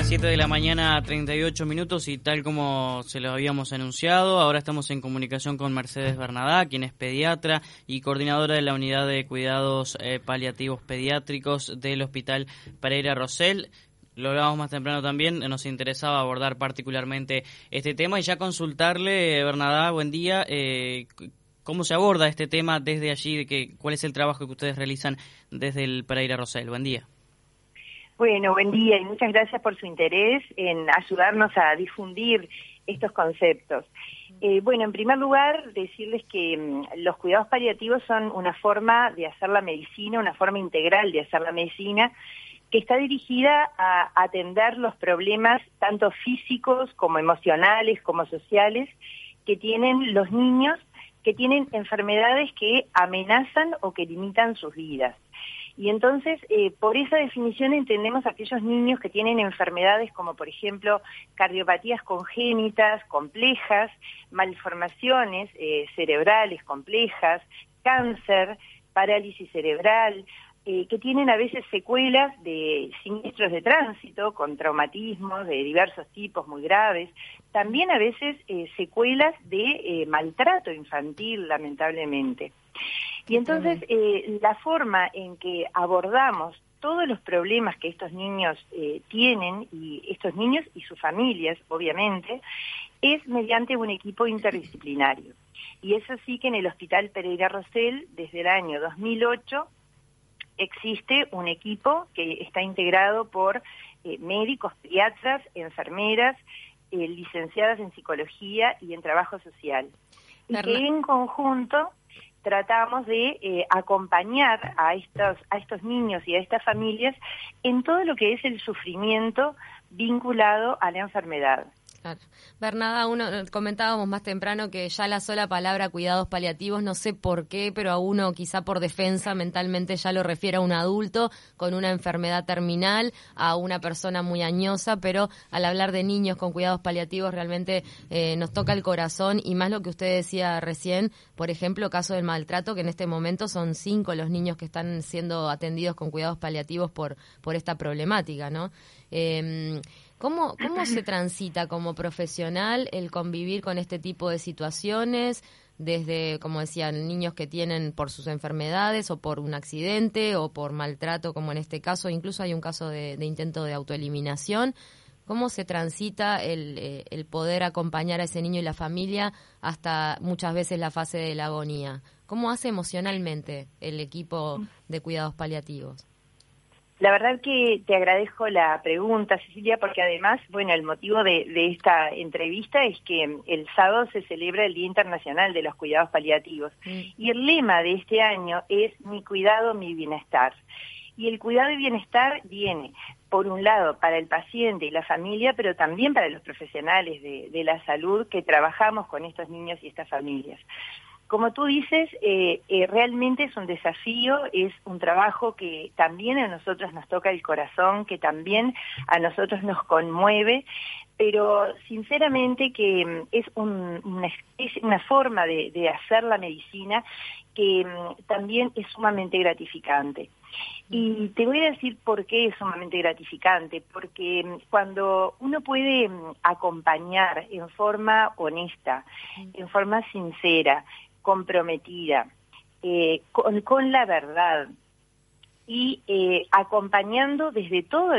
las 7 de la mañana, 38 minutos, y tal como se lo habíamos anunciado, ahora estamos en comunicación con Mercedes Bernadá, quien es pediatra y coordinadora de la Unidad de Cuidados Paliativos Pediátricos del Hospital Pereira Rosell. Lo hablábamos más temprano también, nos interesaba abordar particularmente este tema y ya consultarle, Bernadá, buen día, ¿cómo se aborda este tema desde allí? ¿Cuál es el trabajo que ustedes realizan desde el Pereira Rosell? Buen día. Bueno, buen día y muchas gracias por su interés en ayudarnos a difundir estos conceptos. Bueno, en primer lugar, decirles que los cuidados paliativos son una forma de hacer la medicina, una forma integral de hacer la medicina, que está dirigida a atender los problemas tanto físicos como emocionales, como sociales, que tienen los niños que tienen enfermedades que amenazan o que limitan sus vidas. Y entonces, por esa definición entendemos a aquellos niños que tienen enfermedades como, por ejemplo, cardiopatías congénitas complejas, malformaciones cerebrales complejas, cáncer, parálisis cerebral, que tienen a veces secuelas de siniestros de tránsito, con traumatismos de diversos tipos muy graves, también a veces secuelas de maltrato infantil, lamentablemente. Y entonces la forma en que abordamos todos los problemas que estos niños tienen, y estos niños y sus familias, obviamente, es mediante un equipo interdisciplinario. Y es así que en el Hospital Pereira Rosell, desde el año 2008, existe un equipo que está integrado por médicos, pediatras, enfermeras, licenciadas en psicología y en trabajo social. Y que en conjunto tratamos de acompañar a estos niños y a estas familias en todo lo que es el sufrimiento vinculado a la enfermedad. Claro. Bernadá, comentábamos más temprano que ya la sola palabra cuidados paliativos, no sé por qué, pero a uno quizá por defensa mentalmente ya lo refiere a un adulto con una enfermedad terminal, a una persona muy añosa, pero al hablar de niños con cuidados paliativos realmente nos toca el corazón, y más lo que usted decía recién, por ejemplo, caso del maltrato, que en este momento son 5 los niños que están siendo atendidos con cuidados paliativos por esta problemática, ¿no? ¿Cómo se transita como profesional el convivir con este tipo de situaciones, desde, como decían, niños que tienen por sus enfermedades o por un accidente o por maltrato, como en este caso, incluso hay un caso de intento de autoeliminación? ¿Cómo se transita el poder acompañar a ese niño y la familia hasta muchas veces la fase de la agonía? ¿Cómo hace emocionalmente el equipo de cuidados paliativos? La verdad que te agradezco la pregunta, Cecilia, porque además, bueno, el motivo de esta entrevista es que el sábado se celebra el Día Internacional de los Cuidados Paliativos. Y el lema de este año es mi cuidado, mi bienestar. Y el cuidado y bienestar viene, por un lado, para el paciente y la familia, pero también para los profesionales de la salud que trabajamos con estos niños y estas familias. Como tú dices, realmente es un desafío, es un trabajo que también a nosotros nos toca el corazón, que también a nosotros nos conmueve, pero sinceramente que es una forma de hacer la medicina que también es sumamente gratificante. Y te voy a decir por qué es sumamente gratificante, porque cuando uno puede acompañar en forma honesta, en forma sincera, comprometida, con la verdad y acompañando desde todos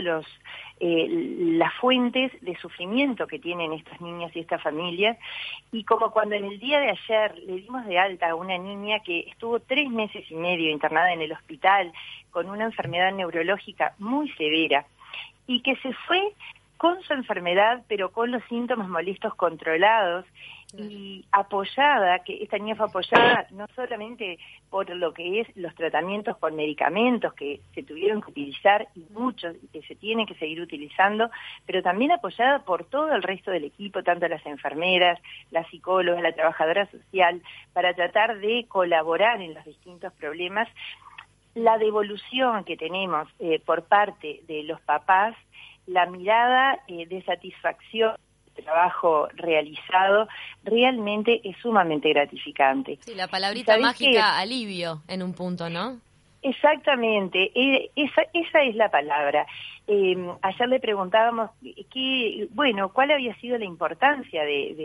las fuentes de sufrimiento que tienen estos niños y estas familias, y como cuando en el día de ayer le dimos de alta a una niña que estuvo 3 meses y medio internada en el hospital con una enfermedad neurológica muy severa y que se fue con su enfermedad, pero con los síntomas molestos controlados y apoyada, que esta niña fue apoyada no solamente por lo que es los tratamientos con medicamentos que se tuvieron que utilizar y muchos y que se tienen que seguir utilizando, pero también apoyada por todo el resto del equipo, tanto las enfermeras, las psicólogas, la trabajadora social, para tratar de colaborar en los distintos problemas. La devolución que tenemos por parte de los papás, la mirada de satisfacción del trabajo realizado, realmente es sumamente gratificante. Sí, la palabrita mágica, alivio, en un punto, ¿no? Exactamente, esa es la palabra. Ayer le preguntábamos cuál había sido la importancia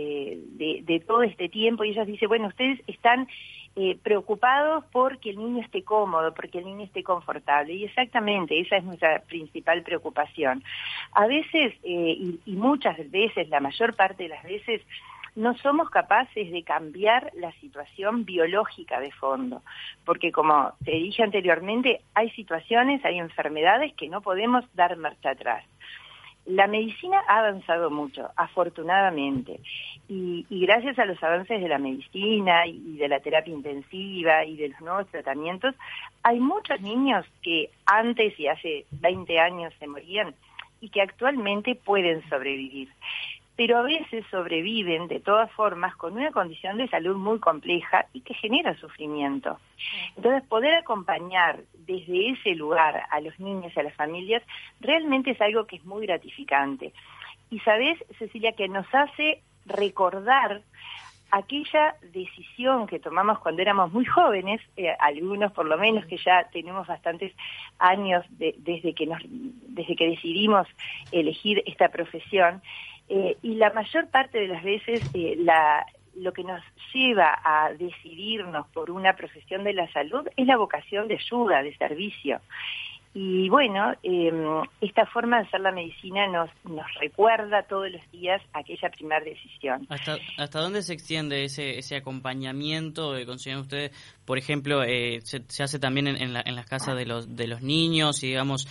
de todo este tiempo, y ella dice, bueno, ustedes están preocupados porque el niño esté cómodo, porque el niño esté confortable, y exactamente, esa es nuestra principal preocupación. A veces, y muchas veces, la mayor parte de las veces, no somos capaces de cambiar la situación biológica de fondo, porque como te dije anteriormente, hay situaciones, hay enfermedades que no podemos dar marcha atrás. La medicina ha avanzado mucho, afortunadamente, y gracias a los avances de la medicina y de la terapia intensiva y de los nuevos tratamientos, hay muchos niños que antes y hace 20 años se morían y que actualmente pueden sobrevivir. Pero a veces sobreviven de todas formas con una condición de salud muy compleja y que genera sufrimiento. Entonces, poder acompañar desde ese lugar a los niños y a las familias realmente es algo que es muy gratificante. Y sabes, Cecilia, que nos hace recordar aquella decisión que tomamos cuando éramos muy jóvenes, algunos por lo menos que ya tenemos bastantes años desde que decidimos elegir esta profesión, y la mayor parte de las veces lo que nos lleva a decidirnos por una profesión de la salud es la vocación de ayuda, de servicio. Y bueno, esta forma de hacer la medicina nos recuerda todos los días aquella primera decisión. ¿Hasta dónde se extiende ese acompañamiento que consideran ustedes? Por ejemplo, se hace también en las casas de los niños, y digamos,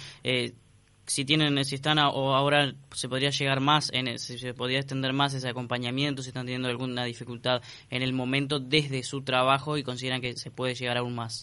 si están o ahora se podría llegar más, si se podría extender más ese acompañamiento, si están teniendo alguna dificultad en el momento desde su trabajo y consideran que se puede llegar aún más.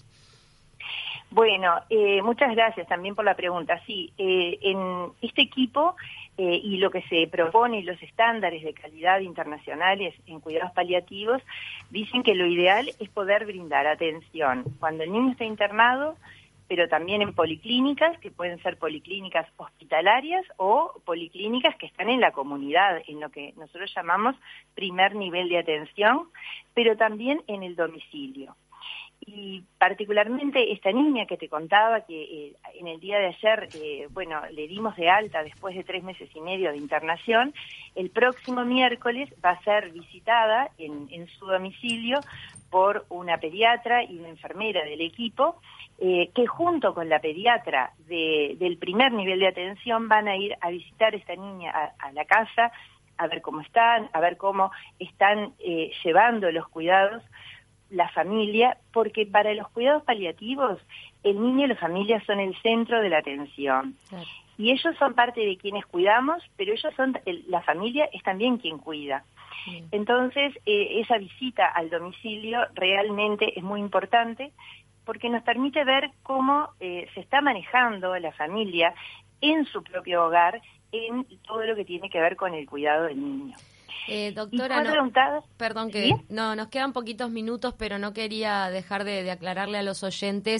Bueno, muchas gracias también por la pregunta. Sí, en este equipo y lo que se propone y los estándares de calidad internacionales en cuidados paliativos dicen que lo ideal es poder brindar atención cuando el niño está internado, pero también en policlínicas, que pueden ser policlínicas hospitalarias o policlínicas que están en la comunidad, en lo que nosotros llamamos primer nivel de atención, pero también en el domicilio. Y particularmente esta niña que te contaba que en el día de ayer, le dimos de alta después de 3 meses y medio de internación, el próximo miércoles va a ser visitada en su domicilio por una pediatra y una enfermera del equipo, que junto con la pediatra del primer nivel de atención van a ir a visitar a esta niña a la casa, a ver cómo están, a ver cómo están llevando los cuidados la familia, porque para los cuidados paliativos el niño y la familia son el centro de la atención. Claro. Y ellos son parte de quienes cuidamos, pero la familia es también quien cuida. Bien. Entonces, esa visita al domicilio realmente es muy importante porque nos permite ver cómo se está manejando la familia en su propio hogar en todo lo que tiene que ver con el cuidado del niño. Doctora, perdón que ¿sí? No, nos quedan poquitos minutos, pero no quería dejar de aclararle a los oyentes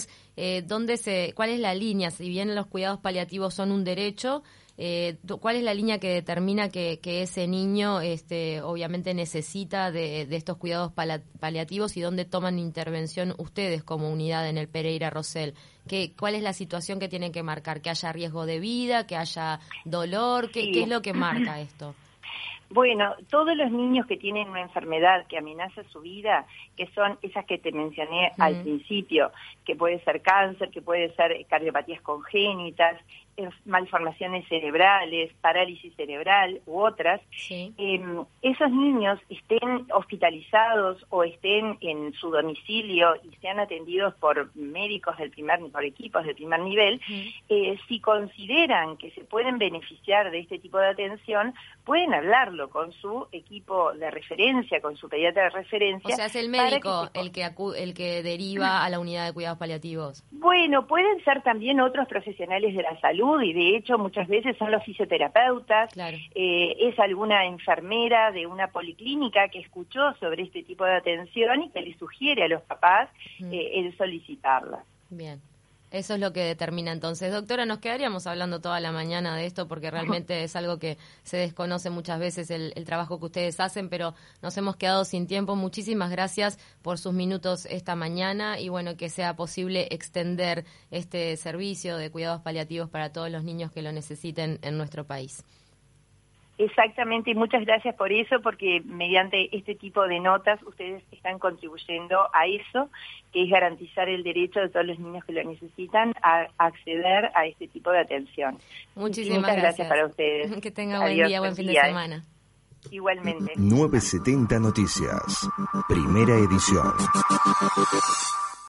cuál es la línea, si bien los cuidados paliativos son un derecho, cuál es la línea que determina que ese niño obviamente necesita de estos cuidados paliativos y dónde toman intervención ustedes como unidad en el Pereira Rosell. ¿Cuál es la situación que tienen que marcar? ¿Que haya riesgo de vida? ¿Que haya dolor? Sí. ¿Qué es lo que marca esto? Bueno, todos los niños que tienen una enfermedad que amenaza su vida, que son esas que te mencioné al principio, que puede ser cáncer, que puede ser cardiopatías congénitas, malformaciones cerebrales, parálisis cerebral u otras, sí. Esos niños estén hospitalizados o estén en su domicilio y sean atendidos por médicos por equipos del primer nivel, si consideran que se pueden beneficiar de este tipo de atención, pueden hablarlo con su equipo de referencia, con su pediatra de referencia. O sea, es el médico el que deriva a la unidad de cuidados paliativos. Bueno, pueden ser también otros profesionales de la salud, y de hecho muchas veces son los fisioterapeutas, claro. Es alguna enfermera de una policlínica que escuchó sobre este tipo de atención y que le sugiere a los papás el solicitarla. Bien. Eso es lo que determina entonces. Doctora, nos quedaríamos hablando toda la mañana de esto porque realmente es algo que se desconoce muchas veces el trabajo que ustedes hacen, pero nos hemos quedado sin tiempo. Muchísimas gracias por sus minutos esta mañana y bueno, que sea posible extender este servicio de cuidados paliativos para todos los niños que lo necesiten en nuestro país. Exactamente, y muchas gracias por eso, porque mediante este tipo de notas ustedes están contribuyendo a eso, que es garantizar el derecho de todos los niños que lo necesitan a acceder a este tipo de atención. Muchísimas gracias para ustedes. Que tenga buen día, buen fin de semana. Igualmente. 970 Noticias, primera edición.